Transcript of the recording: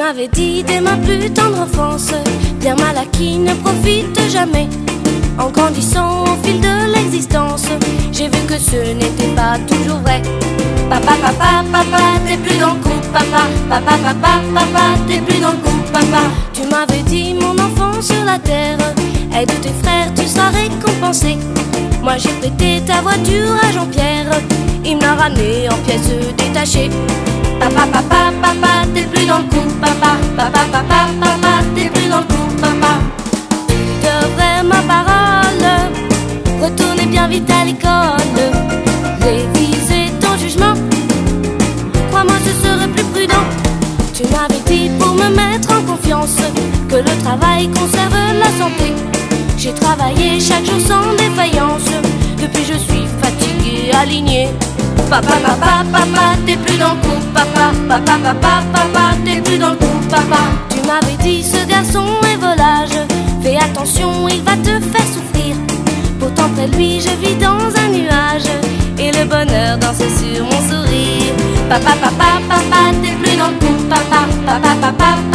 m'avais dit dès ma plus tendre enfance, bien mal acquis ne profite jamais. En grandissant au fil de l'existence, j'ai vu que ce n'était pas toujours vrai. Papa, papa, papa, t'es plus dans le coup. Papa, papa, papa, papa, t'es plus dans le coup. Papa, tu m'avais dit mon enfant sur la terre, aide tes frères, tu seras récompensé. Moi j'ai prêté ta voiture à Jean-Pierre, il me l'a ramené en pièces détachées. Papa, papa, papa, t'es plus dans le coup. Papa, papa, papa, papa, t'es plus dans le coup. Papa, tu devrais ma parole, retourner bien vite à l'école, réviser ton jugement, crois-moi ce serait plus prudent. Tu m'avais dit pour me mettre en confiance que le travail conserve la santé. J'ai travaillé chaque jour sans défaillance, depuis je suis fatigué, aligné. Papa, papa, papa, t'es plus dans le coup. Papa, papa, papa, papa, t'es plus dans le coup. Papa, tu m'avais dit ce garçon est volage, fais attention, il va te faire souffrir. Pourtant près de lui je vis dans un nuage, et le bonheur danse sur mon sourire. Papa, papa, papa, t'es plus dans le coup. Papa, papa, papa,